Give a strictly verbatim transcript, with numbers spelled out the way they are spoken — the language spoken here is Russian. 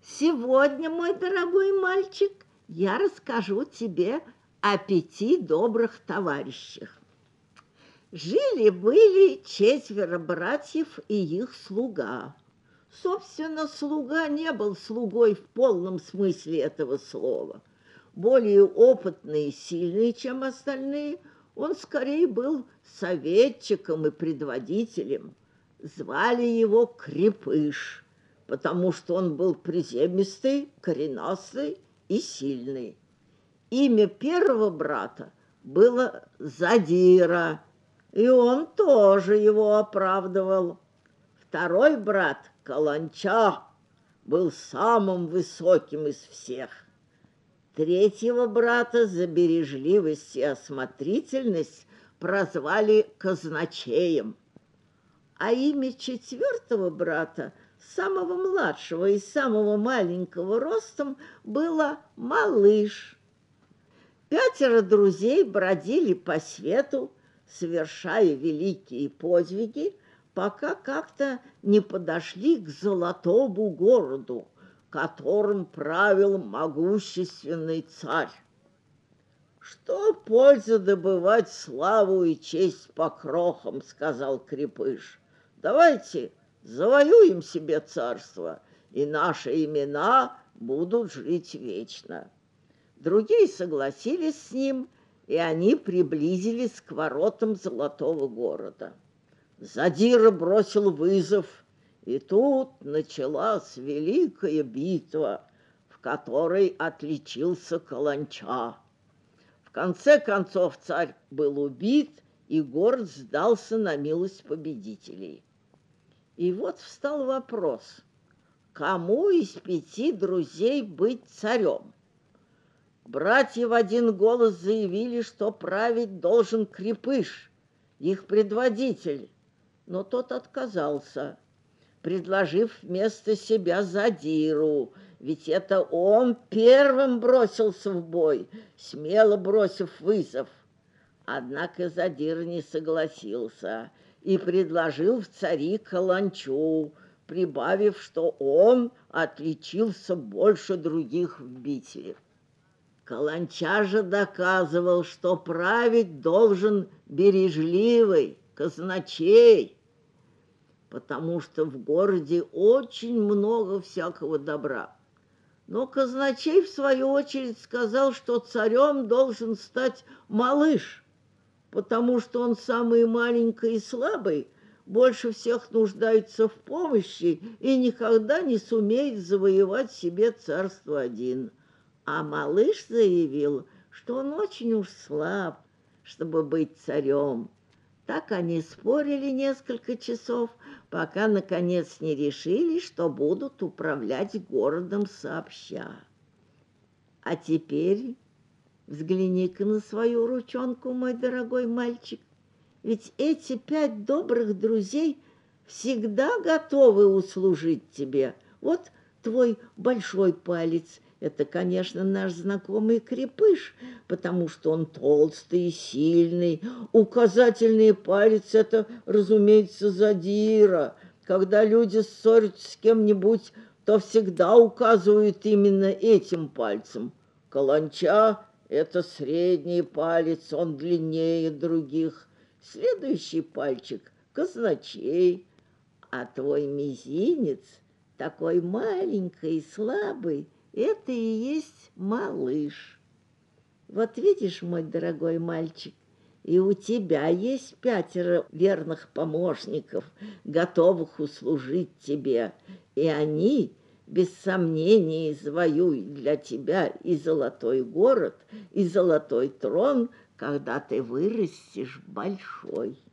Сегодня, мой дорогой мальчик, я расскажу тебе о пяти добрых товарищах. Жили-были четверо братьев и их слуга. Собственно, слуга не был слугой в полном смысле этого слова. Более опытный и сильный, чем остальные, он скорее был советчиком и предводителем. Звали его Крепыш, потому что он был приземистый, коренастый и сильный. Имя первого брата было Задира, и он тоже его оправдывал. Второй брат, Каланча, был самым высоким из всех. Третьего брата за бережливость и осмотрительность прозвали Казначеем, а имя четвертого брата, самого младшего и самого маленького ростом, было Малыш. Пятеро друзей бродили по свету, совершая великие подвиги, пока как-то не подошли к золотому городу, которым правил могущественный царь. «Что польза добывать славу и честь по крохам?» — сказал Крепыш. «Давайте завоюем себе царство, и наши имена будут жить вечно». Другие согласились с ним, и они приблизились к воротам золотого города. Задира бросил вызов, и тут началась великая битва, в которой отличился Каланча. В конце концов царь был убит, и город сдался на милость победителей. И вот встал вопрос, кому из пяти друзей быть царем? Братья в один голос заявили, что править должен Крепыш, их предводитель, но тот отказался, предложив вместо себя Задиру, ведь это он первым бросился в бой, смело бросив вызов. Однако Задира не согласился и предложил в цари Каланчу, прибавив, что он отличился больше других в битве. Каланча же доказывал, что править должен бережливый казначей, потому что в городе очень много всякого добра. Но казначей, в свою очередь, сказал, что царем должен стать Малыш, потому что он самый маленький и слабый, больше всех нуждается в помощи и никогда не сумеет завоевать себе царство один. А Малыш заявил, что он очень уж слаб, чтобы быть царем. Так они спорили несколько часов, пока, наконец, не решили, что будут управлять городом сообща. А теперь взгляни-ка на свою ручонку, мой дорогой мальчик. Ведь эти пять добрых друзей всегда готовы услужить тебе. Вот твой большой палец – это, конечно, наш знакомый Крепыш, потому что он толстый и сильный. Указательный палец – это, разумеется, Задира. Когда люди ссорятся с кем-нибудь, то всегда указывают именно этим пальцем. Каланча – это средний палец, он длиннее других. Следующий пальчик – казначей, а твой мизинец, такой маленький и слабый, это и есть Малыш. Вот видишь, мой дорогой мальчик, и у тебя есть пятеро верных помощников, готовых услужить тебе, и они, без сомнения, завоюют для тебя и золотой город, и золотой трон, когда ты вырастешь большой.